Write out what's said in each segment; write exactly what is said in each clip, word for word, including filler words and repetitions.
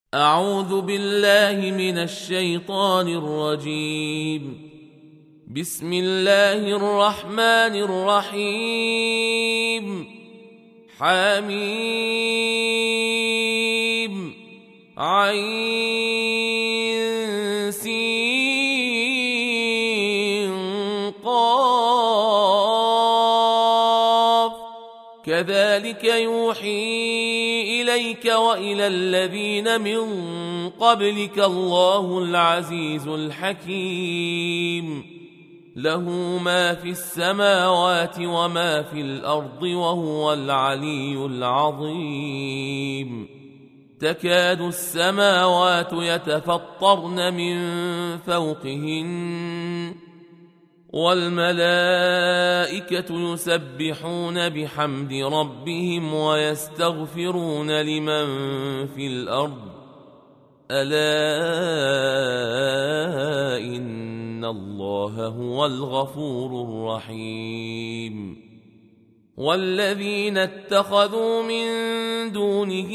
أعوذ بالله من الشيطان الرجيم. بسم الله الرحمن الرحيم. حميم عين سين قاف كذلك يوحي إليك وإلى الذين من قبلك الله العزيز الحكيم. له ما في السماوات وما في الأرض وهو العلي العظيم. تكاد السماوات يتفطرن من فوقهن والملائكة يسبحون بحمد ربهم ويستغفرون لمن في الأرض ألا إن الله هو الغفور الرحيم. والذين اتخذوا من دونه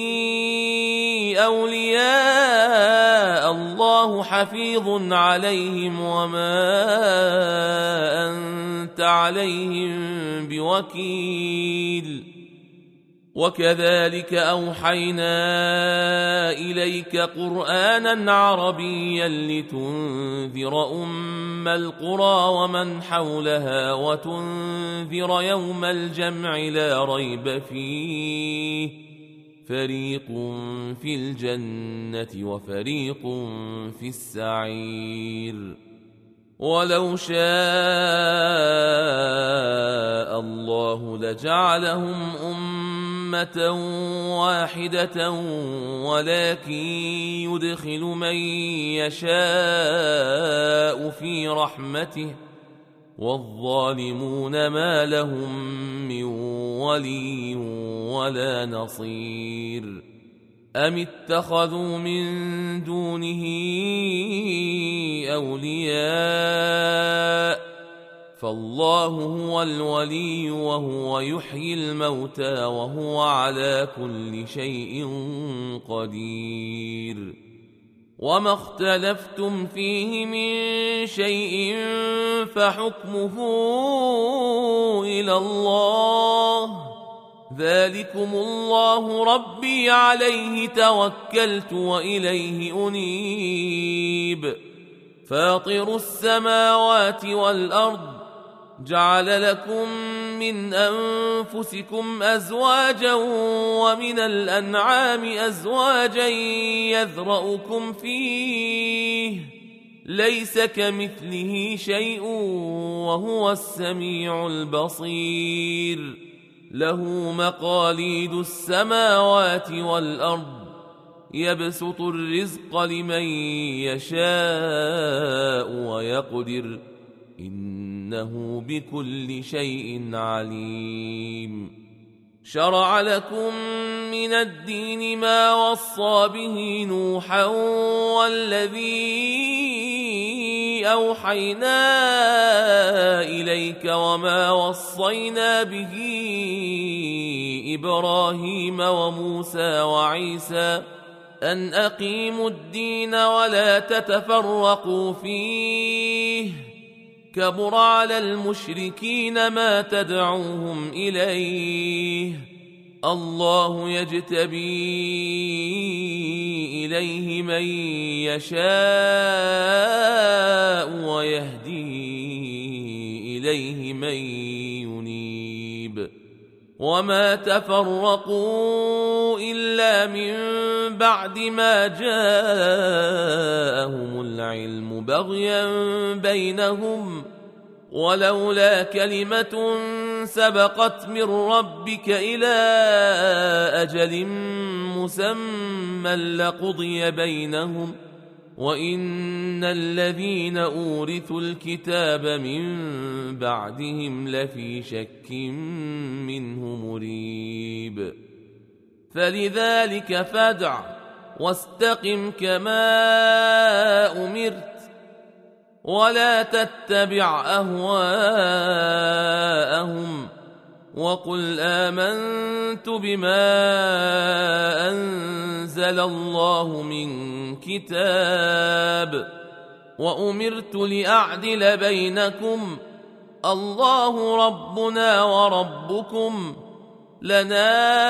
أولياء الله حفيظ عليهم وما أنت عليهم بوكيل. وكذلك أوحينا إليك قرآنا عربيا لتنذر أم القرى ومن حولها وتنذر يوم الجمع لا ريب فيه فريق في الجنة وفريق في السعير. ولو شاء الله لجعلهم أمة واحدة ولكن يدخل من يشاء في رحمته والظالمون ما لهم من ولي ولا نصير. أم اتخذوا من دونه أولياء فالله هو الولي وهو يحيي الموتى وهو على كل شيء قدير. وما اختلفتم فيه من شيء فحكمه إلى الله ذلكم الله ربي عليه توكلت وإليه أنيب. فاطر السماوات والأرض جعل لكم من أنفسكم أزواجا ومن الأنعام أزواجا يذرأكم فيه ليس كمثله شيء وهو السميع البصير. له مقاليد السماوات والأرض يبسط الرزق لمن يشاء ويقدر إنه بكل شيء عليم. شرع لكم من الدين ما وصى به نوحا والذي أوحينا إليك وما وصينا به إبراهيم وموسى وعيسى أن أقيموا الدين ولا تتفرقوا فيه كبر على المشركين ما تدعوهم إليه. الله يجتبي إليه من يشاء ويهدي إليه من ينيب. وما تفرقوا إلا من بعد ما جاءهم العلم بغيا بينهم ولولا كلمة سبقت من ربك إلى أجل مسمى لقضي بينهم وإن الذين أورثوا الكتاب من بعدهم لفي شك منه مريب. فلذلك فادع واستقم كما أمرت ولا تتبع أهواءهم وقل آمنت بما أنزل الله من كتاب وأمرت لأعدل بينكم الله ربنا وربكم لنا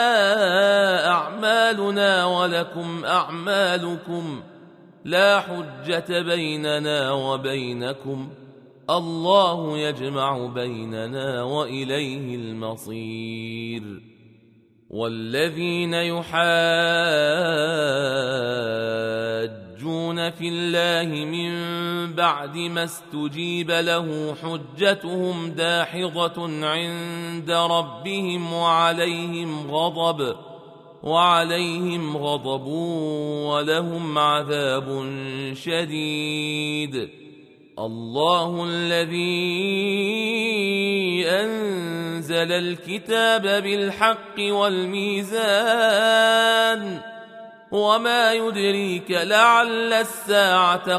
أعمالنا ولكم أعمالكم لا حجة بيننا وبينكم الله يجمع بيننا وإليه المصير. والذين يحاجون في الله من بعد ما استجيب له حجتهم داحضة عند ربهم وعليهم غضب وعليهم غضب ولهم عذاب شديد. الله الذي أنزل الكتاب بالحق والميزان وما يدريك لعل الساعة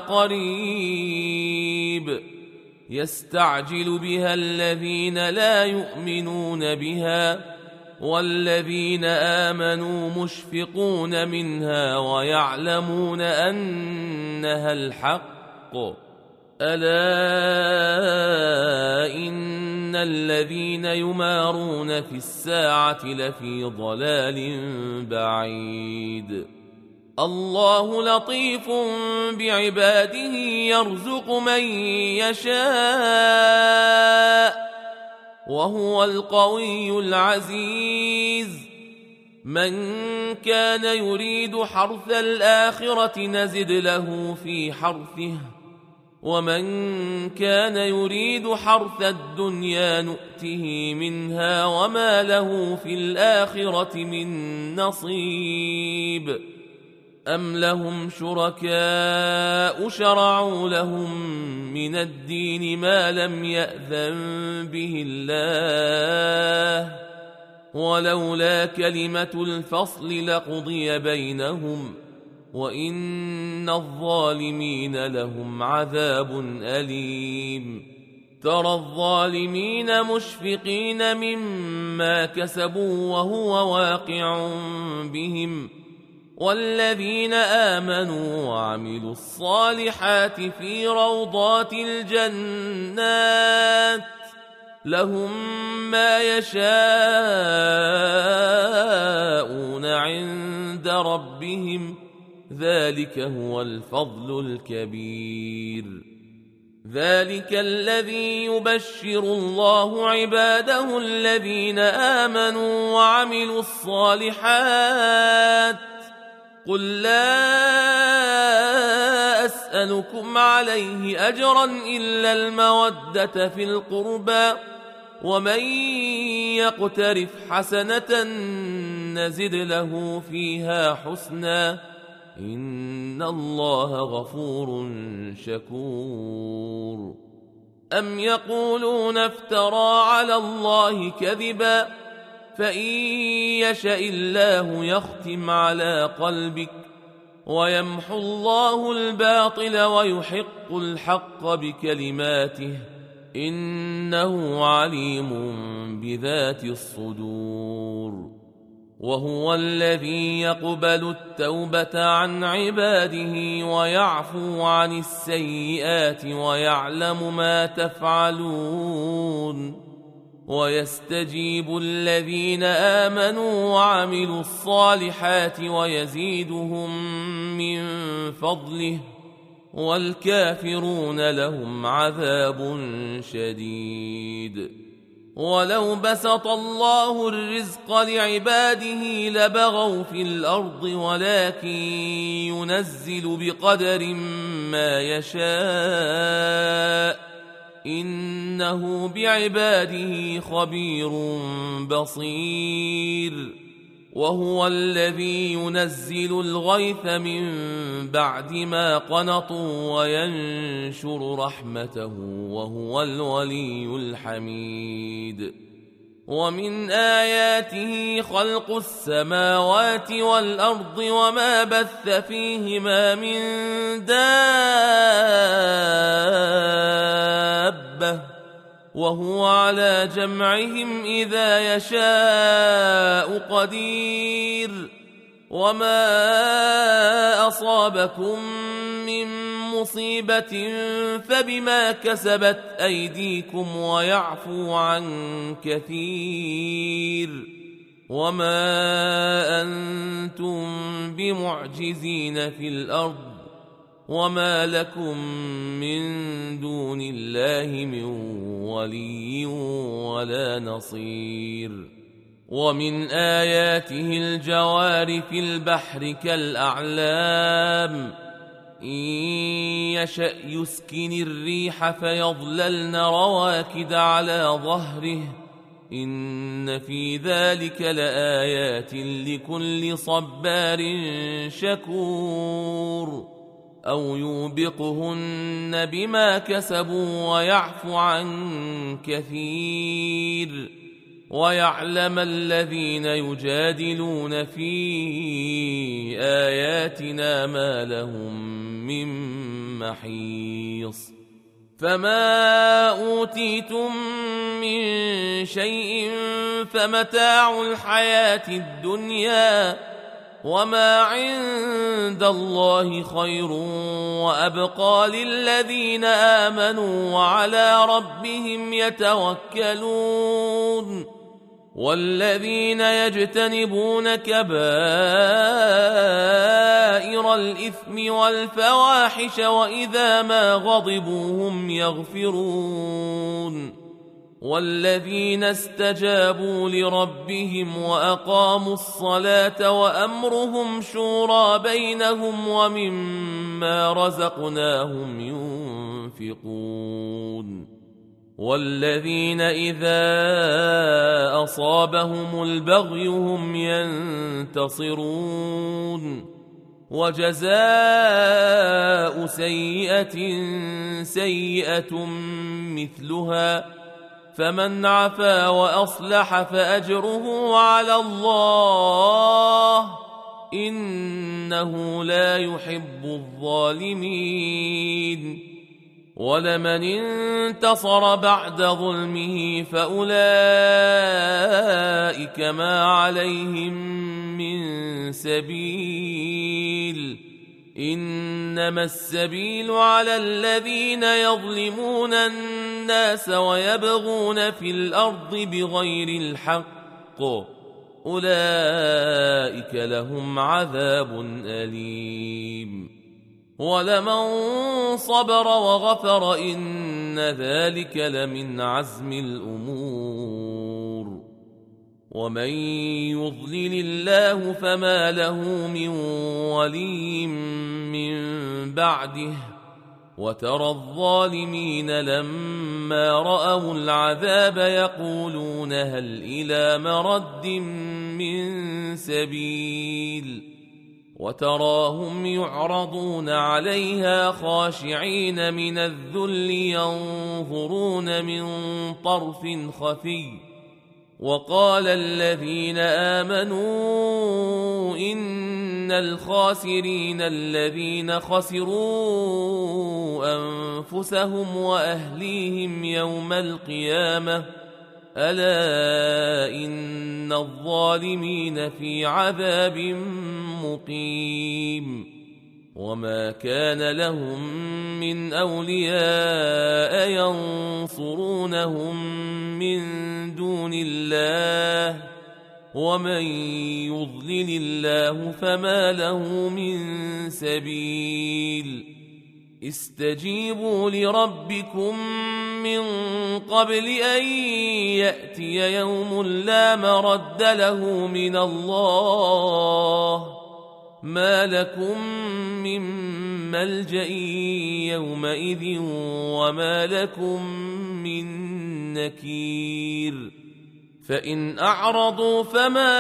قريب يستعجل بها الذين لا يؤمنون بها والذين آمنوا مشفقون منها ويعلمون أنها الحق. ألا إن الذين يمارون في الساعة لفي ضلال بعيد. الله لطيف بعباده يرزق من يشاء وهو القوي العزيز. من كان يريد حرث الآخرة نزد له في حرثه ومن كان يريد حرث الدنيا نؤته منها وما له في الآخرة من نصيب. أم لهم شركاء شرعوا لهم من الدين ما لم يأذن به الله ولولا كلمة الفصل لقضي بينهم وإن الظالمين لهم عذاب أليم. ترى الظالمين مشفقين مما كسبوا وهو واقع بهم والذين آمنوا وعملوا الصالحات في روضات الجنات لهم ما يشاءون عند ربهم ذلك هو الفضل الكبير. ذلك الذي يبشر الله عباده الذين آمنوا وعملوا الصالحات. قل لا أسألكم عليه أجرا إلا المودة في القربى ومن يقترف حسنة نزد له فيها حسنا إن الله غفور شكور. أم يقولون افترى على الله كذبا فإن يشأ الله يختم على قلبك ويمحو الله الباطل ويحق الحق بكلماته إنه عليم بذات الصدور. وهو الذي يقبل التوبة عن عباده ويعفو عن السيئات ويعلم ما تفعلون ويستجيب الذين آمنوا وعملوا الصالحات ويزيدهم من فضله والكافرون لهم عذاب شديد. ولو بسط الله الرزق لعباده لبغوا في الأرض ولكن ينزل بقدر ما يشاء إنه بعباده خبير بصير. وهو الذي ينزل الغيث من بعد ما قنطوا وينشر رحمته وهو الولي الحميد. ومن آياته خلق السماوات والأرض وما بث فيهما من دابة وهو على جمعهم إذا يشاء قدير وما أصابكم من مصيبة فبما كسبت أيديكم ويعفو عن كثير وما أنتم بمعجزين في الأرض وما لكم من دون الله من ولي ولا نصير ومن آياته الجوار في البحر كالأعلام إن يشأ يسكن الريح فيظللن رواكد على ظهره إن في ذلك لآيات لكل صبار شكور أو يوبقهن بما كسبوا ويعفو عن كثير ويعلم الذين يجادلون في آياتنا ما لهم من محيص فما أوتيتم من شيء فمتاع الحياة الدنيا وما عند الله خير وأبقى للذين آمنوا وعلى ربهم يتوكلون والذين يجتنبون كبائر الإثم والفواحش وإذا ما غضبوا هم يغفرون والذين استجابوا لربهم وأقاموا الصلاة وأمرهم شورى بينهم ومما رزقناهم ينفقون والذين إذا أصابهم البغي هم ينتصرون وجزاء سيئة سيئة مثلها فمن عفا وأصلح فأجره على الله إنه لا يحب الظالمين ولمن انتصر بعد ظلمه فأولئك ما عليهم من سبيل إنما السبيل على الذين يظلمون الناس ويبغون في الأرض بغير الحق أولئك لهم عذاب أليم ولمن صبر وغفر إن ذلك لمن عزم الأمور ومن يضلل الله فما له من ولي من بعده وترى الظالمين لما رأوا العذاب يقولون هل إلى مرد من سبيل وتراهم يعرضون عليها خاشعين من الذل ينظرون من طرف خفي وقال الذين آمنوا إن الخاسرين الذين خسروا أنفسهم وأهليهم يوم القيامة ألا إن الظالمين في عذاب مقيم وما كان لهم من أولياء ينصرونهم من دون الله ومن يضلل الله فما له من سبيل استجيبوا لربكم من قبل أن يأتي يوم لا مرد له من الله ما لكم من ملجأ يومئذ وما لكم من نكير فإن أعرضوا فما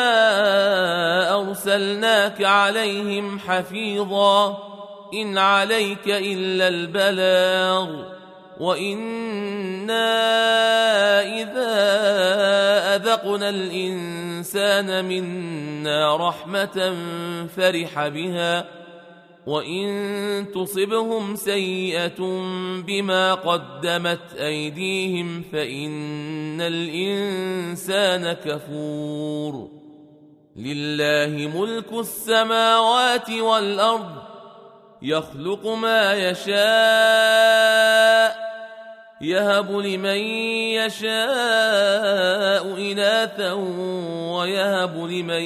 أرسلناك عليهم حفيظا إن عليك إلا البلاغ وإنا إذا أذقنا الإنسان منا رحمة فرح بها وإن تصبهم سيئة بما قدمت أيديهم فإن الإنسان كفور. لله ملك السماوات والأرض يخلق ما يشاء يهب لمن يشاء إناثا ويهب لمن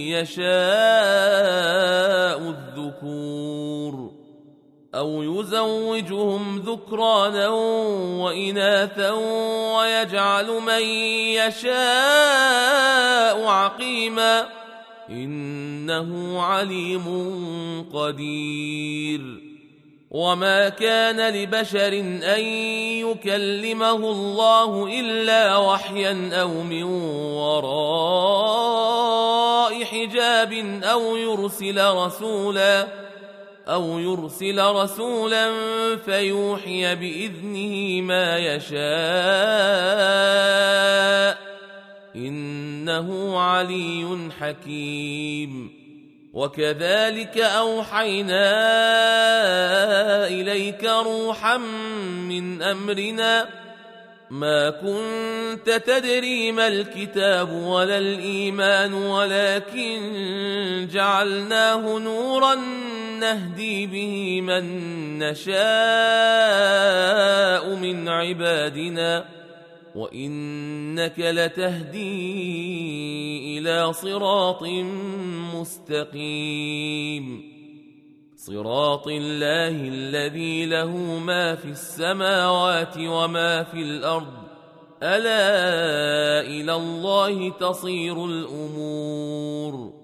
يشاء الذكور أو يزوجهم ذكرانا وإناثا ويجعل من يشاء عقيما إنه عليم قدير. وما كان لبشر أن يكلمه الله إلا وحيا أو من وراء حجاب أو يرسل رسولا أو يرسل رسولا فيوحي بإذنه ما يشاء إنه علي حكيم. وكذلك أوحينا إليك روحا من أمرنا ما كنت تدري ما الكتاب ولا الإيمان ولكن جعلناه نورا نهدي به من نشاء من عبادنا وإنك لتهدي إلى صراط مستقيم. صراط الله الذي له ما في السماوات وما في الأرض ألا إلى الله تصير الأمور.